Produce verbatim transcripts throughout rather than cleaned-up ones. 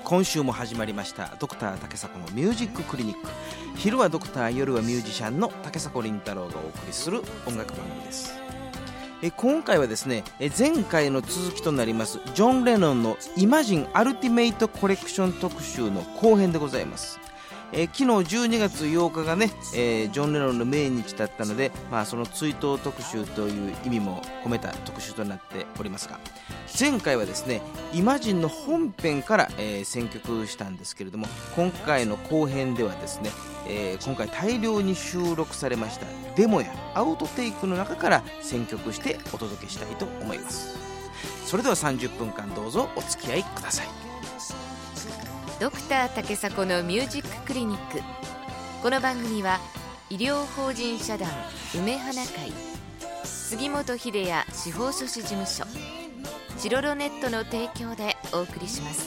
今週も始まりましたドクター竹迫のミュージッククリニック。昼はドクター、夜はミュージシャンの竹迫倫太郎がお送りする音楽番組です。え今回はですね、え前回の続きとなりますジョン・レノンのイマジンアルティメイトコレクション特集の後編でございます。えー、昨日じゅうにがつようかがね、えー、ジョン・レノンの命日だったので、まあ、その追悼特集という意味も込めた特集となっておりますが、前回はですねイマジンの本編から、えー、選曲したんですけれども、今回の後編ではですね、えー、今回大量に収録されましたデモやアウトテイクの中から選曲してお届けしたいと思います。それではさんじゅっぷんかんどうぞお付き合いください。 ドクター竹迫のミュージッククリニック。この番組は医療法人社団梅花会、杉本秀也司法書士事務所、チロロネットの提供でお送りします。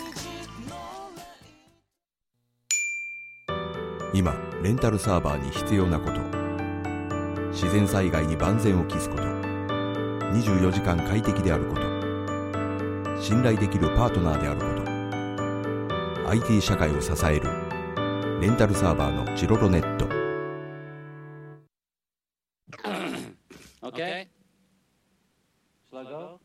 今レンタルサーバーに必要なこと、自然災害に万全を期すこと、にじゅうよじかん快適であること、信頼できるパートナーであること、アイティー 社会を支えるレンタルサーバーのチロロネット。 Okay. Shall I go?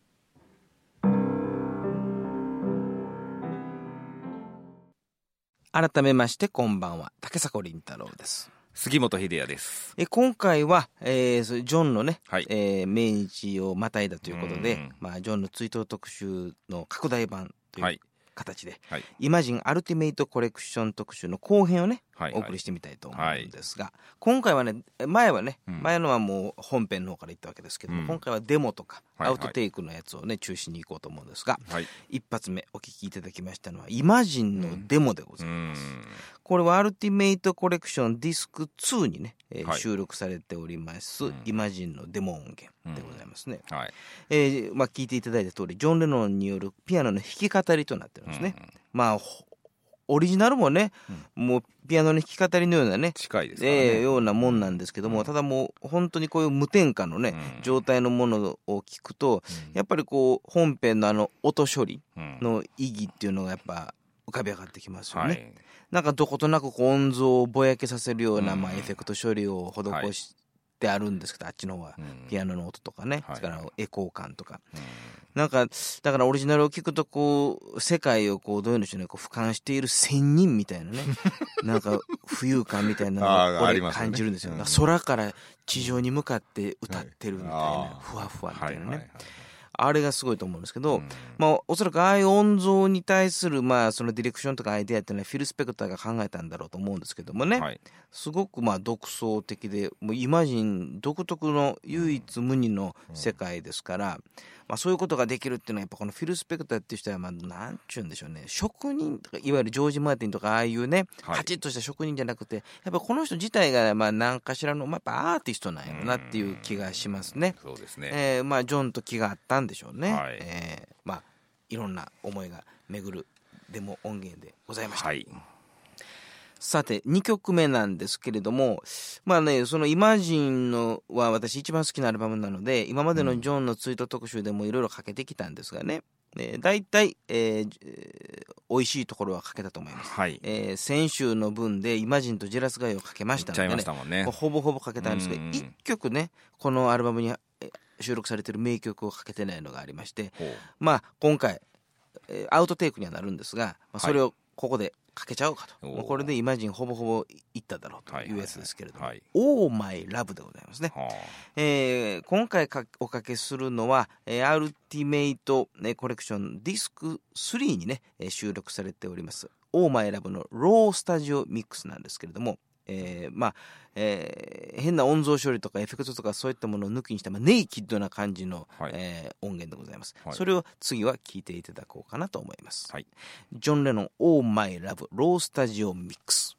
改めましてこんばんは、竹迫倫太郎です。 杉本秀也です。 え今回は、えー、ジョンのね、 はい、 えー、命日をまたいだということで、まあ、ジョンの追悼特集の拡大版という形で、はい、イマジンアルティメイトコレクション特集の後編をね、はいはい、お送りしてみたいと思うんですが、はい、今回はね、前はね、うん、前のはもう本編の方から言ったわけですけども、うん、今回はデモとかアウトテイクのやつをね、はいはい、中心にいこうと思うんですが、はい、一発目お聴きいただきましたのはイマジンのデモでございます。うん、これはアルティメイトコレクションディスクツーにね、えーはい、収録されております、うん、イマジンのデモ音源でございますね。うん、はい、えーまあ、聞いていただいた通りジョン・レノンによるピアノの弾き語りとなってるんですね。うん、まあオリジナルもね、うん、もうピアノの弾き語りのようなね、 近いですからね、 えー、ようなもんなんですけども、うん、ただもう本当にこういう無添加のね、うん、状態のものを聞くと、うん、やっぱりこう本編のあの音処理の意義っていうのがやっぱ浮かび上がってきますよね。はい、なんかどことなくこう音像をぼやけさせるような、うん、まあ、エフェクト処理を施してあるんですけど、はい、あっちの方はピアノの音とかね、うん、それからエコー感とか、うん、なんかだからオリジナルを聞くとこう世界をこうどういうんでしょうね、こう俯瞰している仙人みたいなねなんか浮遊感みたいなのを俺感じるんですよ。ね、空から地上に向かって歌ってるみたいな、はい、ふわふわみたいなね、はいはいはい、あれがすごいと思うんですけど、うん、まあ、おそらくああいう音像に対する、まあ、そのディレクションとかアイデアっていうのはフィル・スペクターが考えたんだろうと思うんですけどもね、はい、すごくまあ独創的で、もうイマジン独特の唯一無二の世界ですから、うん、まあ、そういうことができるっていうのはやっぱこのフィル・スペクターっていう人は、まあ、なんちゅうんでしょうね、職人とかいわゆるジョージ・マーティンとかああいうね、はい、カチッとした職人じゃなくて、やっぱこの人自体がまあ何かしらの、まあ、やっぱアーティストなんやろなっていう気がしますね。 そうですね、 えー、まあジョンと気があったんでしょうね。はい、えー、まあいろんな思いが巡るデモ音源でございました。はい、さてにきょくめなんですけれども、まあね、そのイマジンのは私一番好きなアルバムなので、今までのジョンのツイート特集でもいろいろかけてきたんですがね、えー、だいたい、えーえー、美味しいところはかけたと思います。はい、えー、先週の分でイマジンとジェラスガイをかけましたので、ね、 たもんね、 ほぼほぼかけたんですけど、いっきょくねこのアルバムに収録されている名曲をかけてないのがありまして、まあ今回アウトテイクにはなるんですが、まあ、それをここでかけちゃおうかと、はい、これでイマジンほぼほぼいっただろうというやつですけれども、はいはいはい、オーマイラブでございますね。はあ、えー、今回かおかけするのは、えー、アルティメイト、ね、コレクションディスクスリーにね収録されておりますオーマイラブのロースタジオミックスなんですけれども、えー、まあ、えー、変な音像処理とかエフェクトとかそういったものを抜きにした、まあ、ネイキッドな感じの、はい、えー、音源でございます。はい、それを次は聴いていただこうかなと思います。はい、ジョン・レノン Oh My Love ロースタジオミックス。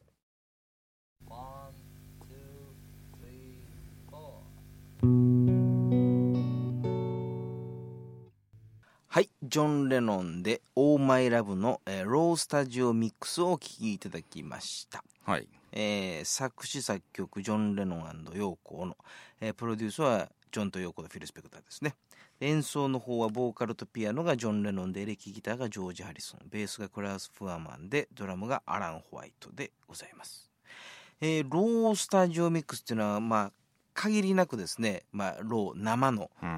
はい、ジョン・レノンで Oh My Love の、えー、ロースタジオミックスをお聴きいただきました。はい、えー、作詞作曲ジョン・レノン&ヨーコの、えー、プロデュースはジョンとヨーコとフィル・スペクターですね。 演奏の方はボーカルとピアノがジョン・レノンで、エレキギターがジョージ・ハリソン、ベースがクラウス・フアーマンで、ドラムがアラン・ホワイトでございます。えー、ロースタジオミックスっていうのは、まあ、限りなくですね、まあ、ロー、生の、うん、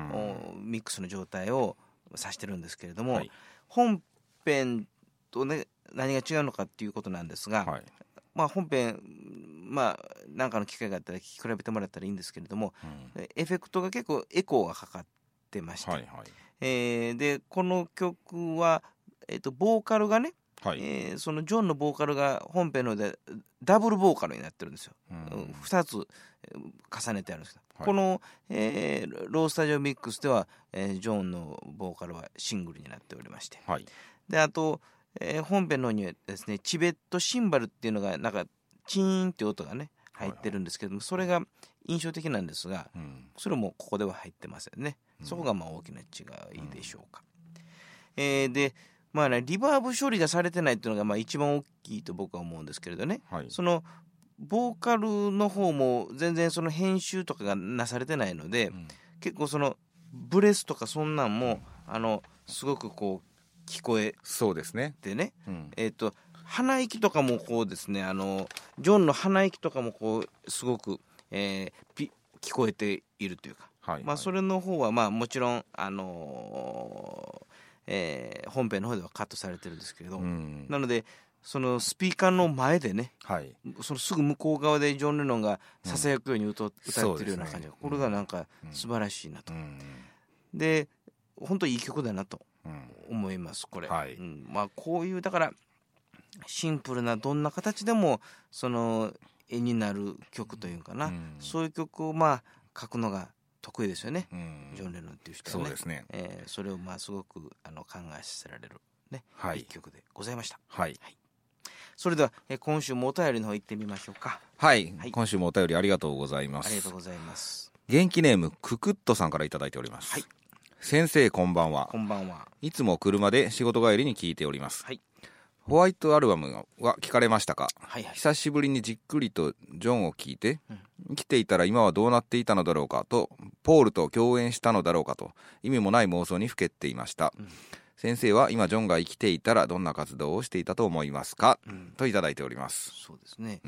ミックスの状態を指してるんですけれども、はい、本編とね、何が違うのかっていうことなんですが、はい、まあ、本編、まあ、なんかの機会があったら聞き比べてもらったらいいんですけれども、うん、エフェクトが結構エコーがかかってまして、はいはい、えー、でこの曲は、えーと、ボーカルがね、はい、えー、そのジョンのボーカルが本編のでダブルボーカルになってるんですよ、うん、ふたつ重ねてあるんですけど、はい、この、えー、ロースタジオミックスでは、えー、ジョンのボーカルはシングルになっておりまして、はい、であと、えー、本編の方にはですね、チベットシンバルっていうのがなんかチーンって音がね入ってるんですけども、それが印象的なんですが、うん、それもここでは入ってませんね、うん、そこがまあ大きな違いでしょうか、うん、えー、でまあね、リバーブ処理がされてないっていうのがまあ一番大きいと僕は思うんですけれどね、はい、そのボーカルの方も全然その編集とかがなされてないので、うん、結構そのブレスとかそんなんも、うん、あのすごくこう聞こえてね、 そうですね、 うん、えーと鼻息とかもこうですね、あのジョンの鼻息とかもこうすごく、えー、ピ聞こえているというか、はいはい、まあ、それの方はまあもちろんあのーえー、本編の方ではカットされてるんですけれど、うん、なのでそのスピーカーの前でね、はい、そのすぐ向こう側でジョン・レノンがささやくように 歌,、うん、歌ってるような感じが、ね、これがなんか素晴らしいなと、うん、で本当にいい曲だなと思いますこれ、はい、うん、まあ、こういうだからシンプルなどんな形でもその絵になる曲というかな、うん、そういう曲をまあ書くのが得意ですよね、うん、ジョン・レノンっていう人はね、そうですね、えー、それをまあすごくあの考えさせられる、ね、はい、一曲でございました、はいはい、それでは、えー、今週もお便りの方行ってみましょうか、 はい、はい、今週もお便りありがとうございます。 ありがとうございます。 元気ネームククッとさんからいただいております、はい、先生こんばんは。 こんばんは。 いつも車で仕事帰りに聞いております、はい、ホワイトアルバムは聞かれましたか？はいはい、久しぶりにじっくりとジョンを聞いて、うん、生きていたら今はどうなっていたのだろうかと、ポールと共演したのだろうかと意味もない妄想にふけっていました、うん、先生は今ジョンが生きていたらどんな活動をしていたと思いますか、うん、といただいております。 そうですね、うん、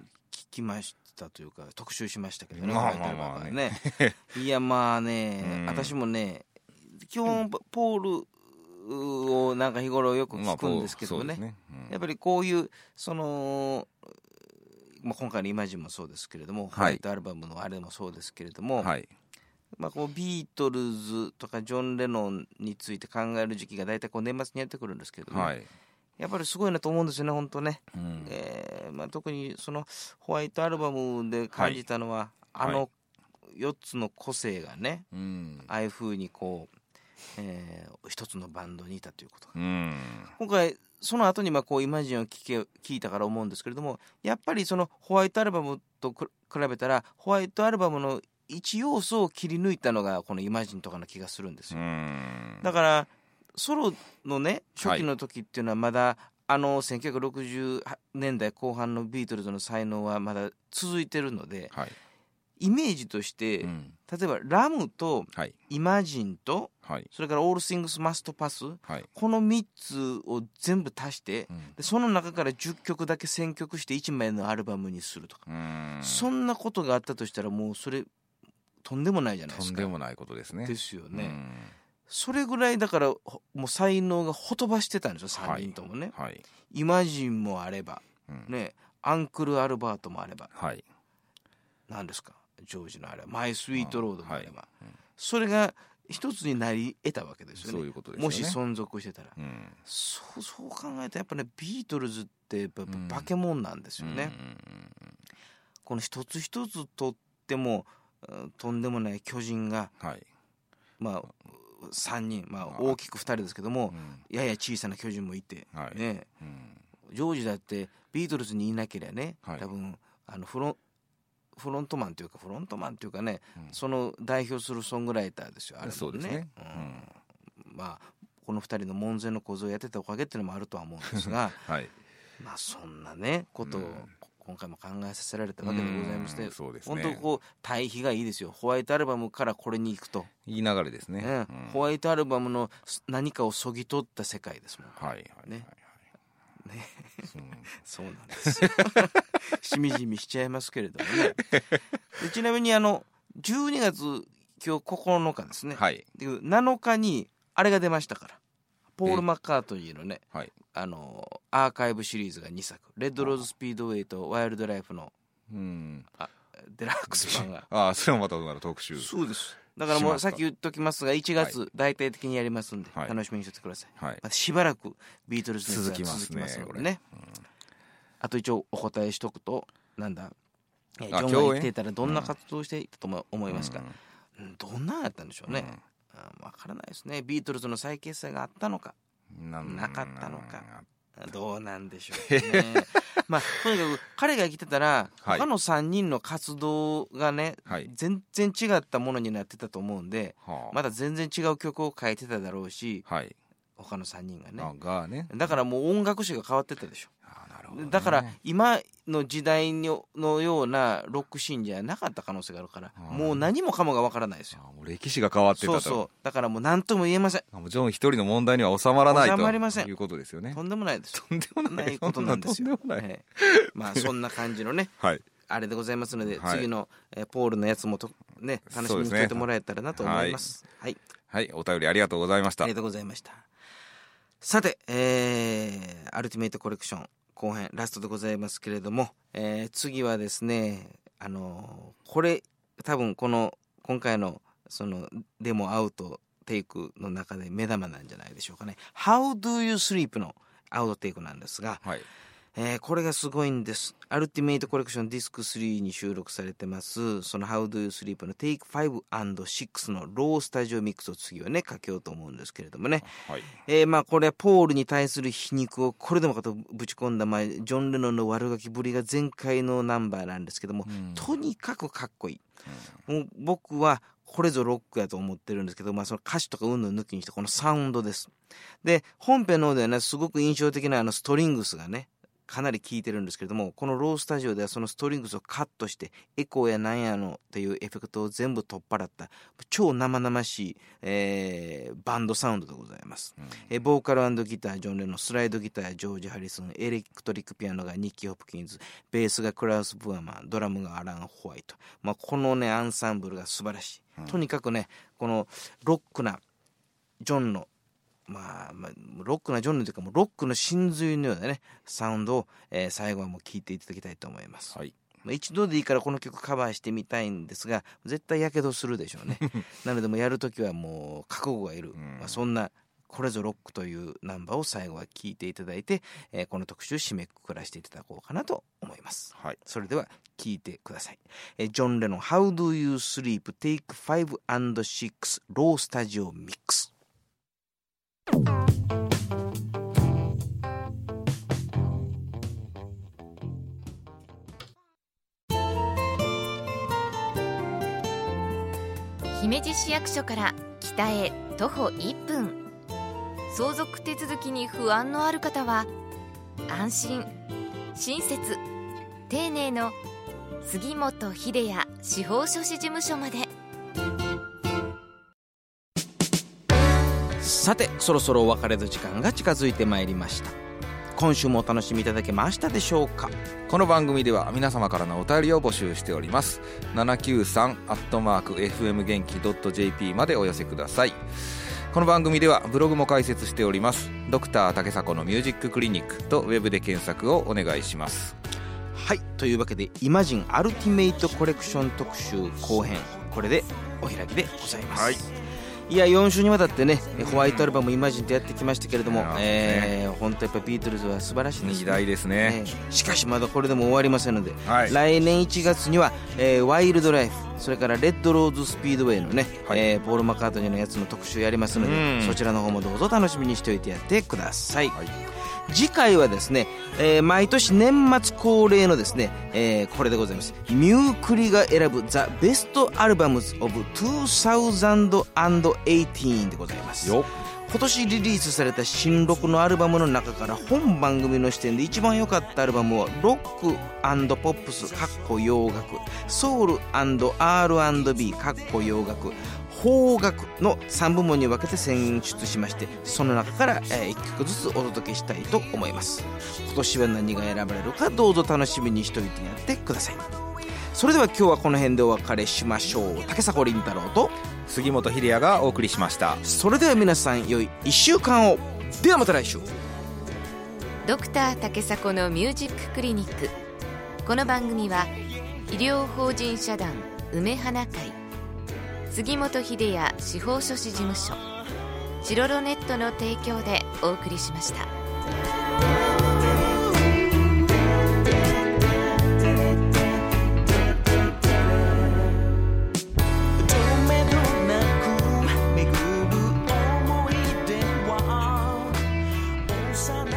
聞きましたというか特集しましたけどね、まあまあまあね、ねいやまあね、うん、私もね基本ポールをなんか日頃よく聞くんですけど ね,、まあね、うん、やっぱりこういうその、まあ、今回のイマジンもそうですけれども、はい、ホワイトアルバムのあれもそうですけれども、はい、まあ、こうビートルズとかジョン・レノンについて考える時期が大体こう年末にやってくるんですけどね、はい、やっぱりすごいなと思うんですよね本当ね、うん、えーまあ、特にそのホワイトアルバムで感じたのは、はい、あのよっつの個性がね、はい、ああいう風にこうえー、一つのバンドにいたということ、うん、今回その後にまあこうイマジンを聞け聞いたから思うんですけれども、やっぱりそのホワイトアルバムと比べたらホワイトアルバムの一要素を切り抜いたのがこのイマジンとかの気がするんですよ。うん、だからソロのね初期の時っていうのはまだ、はい、あのせんきゅうひゃくろくじゅうねんだいこう半のビートルズの才能はまだ続いてるので、はい、イメージとして、うん、例えばラムとイマジンと、はい、それからオールシングスマストパス、はい、このみっつを全部足して、うん、でその中からじゅっきょくだけ選曲していちまいのアルバムにするとか、うん、そんなことがあったとしたらもうそれとんでもないじゃないですか。 とんでもないことですね。 ですよね、うん、それぐらいだからもう才能がほとばしてたんですよさんにんともね、はいはい、イマジンもあれば、うんね、アンクル・アルバートもあれば、はい、何ですかジョージのあれはマイスイートロードもあれば、はい、うん、それが一つになり得たわけですよね。そういうことですよね。もし存続してたら、うん、そうそう考えたらやっぱねビートルズってやっぱ化け物なんですよね、うん、この一つ一つとってもとんでもない巨人が、はい、まあさんにん、まあ、大きくふたりですけども、うん、やや小さな巨人もいて、はいね、うん、ジョージだってビートルズにいなければね、はい、多分あのフロンフロントマンというかフロントマンというかね、うん、その代表するソングライターですよあれもね。そうですね、うん、まあこのふたりの門前の小僧をやってたおかげっていうのもあるとは思うんですが、はい、まあそんなねことを、 今回も考えさせられたわけでございまして、 そうですね、 本当こう対比がいいですよ。ホワイトアルバムからこれに行くといい流れですね、 ね、うん、ホワイトアルバムの何かをそぎ取った世界ですもん。 はいはいはい、 ねね、そうなんですよしみじみしちゃいますけれどもねでちなみにあのじゅうにがつ今日ここのかですね、 はい、 なのかにあれが出ましたから、ポール・マッカートニーのね、 はい、 あのアーカイブシリーズがにさく、レッドローズ・スピードウェイとワイルドライフの、うん、あデラックス版がああ、それもまたどうなる特集。 そうです。だからもうさっき言っときますが、いちがつ大体的にやりますんで、 はい、 楽しみにしててください、 はい、 まあ、しばらくビートルズの続きますね、 続きますのでね、うん、あと一応お答えしとくと、なんだ、ジョンが言っていたらどんな活動をしていたと思いますか、うん、どんなんやったんでしょうね、うん、分からないですね。ビートルズの再結成があったのかなかったのか、どうなんでしょうねまあとにかく彼が生きてたら、はい、他のさんにんの活動がね、はい、全然違ったものになってたと思うんで、はあ、まだ全然違う曲を書いてただろうし、はい、他のさんにんが ね, がねだからもう音楽史が変わってたでしょ。あ、なるほどね、だから今の時代のようなロックシーンじゃなかった可能性があるから、もう何もかもがわからないですよ。 あ、もう歴史が変わってたと。 そうそう、だからもう何とも言えません。 もうジョン一人の問題には収まらないと収まりませんいうことですよね。 とんでもないです。 とんでもないことなんですよ。 とんでもない、 えー、まあそんな感じのね、はい、あれでございますので、はい、次の、えー、ポールのやつもと、ね、楽しみにしておいてもらえたらなと思います。はい、 はいはい、お便りありがとうございました。 ありがとうございました。さて、えー、アルティメイトコレクション後編ラストでございますけれども、えー、次はですね、あのー、これ多分この今回のそのデモアウトテイクの中で目玉なんじゃないでしょうかね。 How do you sleep のアウトテイクなんですが、はい、えー、これがすごいんです。アルティメイトコレクションディスクスリーに収録されてますその How do you sleep の Take ファイブアンドシックス のロースタジオミックスを次はねかけようと思うんですけれどもね、はい、えー、まあこれはポールに対する皮肉をこれでもかとぶち込んだ、まあ、ジョン・レノンの悪ガキぶりが全開のナンバーなんですけども、うん、とにかくかっこいい、うん、もう僕はこれぞロックやと思ってるんですけど、まあ、その歌詞とかうんぬん抜きにしてこのサウンドです。で本編の方ではねすごく印象的なあのストリングスがねかなり効いてるんですけれども、このロースタジオではそのストリングスをカットしてエコーやなんやのっていうエフェクトを全部取っ払った超生々しい、えー、バンドサウンドでございます、うん、えボーカル&ギタージョン・レノン、スライドギタージョージ・ハリソン、エレクトリックピアノがニッキー・ホプキンズ、ベースがクラウス・ブアマン、ドラムがアラン・ホワイト、まあ、このねアンサンブルが素晴らしい、うん、とにかくねこのロックなジョンのまあ、まあ、ロックなジョンというかもうロックの真髄のようなねサウンドを、えー、最後はもう聴いていただきたいと思います、はい、まあ、一度でいいからこの曲カバーしてみたいんですが絶対やけどするでしょうねなのでもやるときはもう覚悟がいる、うん、まあ、そんなこれぞロックというナンバーを最後は聴いていただいて、えー、この特集締めくくらせていただこうかなと思います、はい、それでは聴いてください、えー、ジョン・レノン How do you sleep Take ファイブアンドシックス ロースタジオミックス。 姫路市役所から北へ徒歩いっぷん、相続手続きに不安のある方は安心親切丁寧の杉本秀也司法書士事務所まで。 さてそろそろお別れの時間が近づいてまいりました。今週もお楽しみいただけましたでしょうか。 この番組では皆様からのお便りを募集しております。ななきゅうさんアットマークエフエム元気 .jp までお寄せください。この番組ではブログも開設しております。ドクター竹迫のミュージッククリニックとウェブで検索をお願いします。 はい、というわけでイマジンアルティメイトコレクション特集後編、これでお開きでございます、はい。いやよん週にわたってねホワイトアルバムイマジンとやってきましたけれども、えー、本当やっぱビートルズは素晴らしいですね。 にだいですね、 えー、しかしまだこれでも終わりませんので、はい、来年いちがつには、えー、ワイルドライフ、それからレッドローズスピードウェイのね、はい、えー、ポール・マッカートニーのやつの特集やりますので、そちらの方もどうぞ楽しみにしておいてやってください、はい。次回はですね、えー、毎年年末恒例のですね、えー、これでございます。ミュークリが選ぶザ・ベストアルバムズオブにせんじゅうはちでございます。よ今年リリースされた新録のアルバムの中から本番組の視点で一番良かったアルバムはロック&ポップス洋楽、ソウル&アールアンドビー洋楽、邦楽のさん部門に分けて選出しまして、その中からいっきょくずつお届けしたいと思います。今年は何が選ばれるかどうぞ楽しみにしておいてやってください。それでは今日はこの辺でお別れしましょう。竹迫倫太郎と杉本秀也がお送りしました。 それでは皆さん良いいっしゅうかんを。ではまた来週。 ドクター竹迫のミュージッククリニック。この番組は医療法人社団梅花会、杉本秀也司法書士事務所、チロロネットの提供でお送りしました。 Sana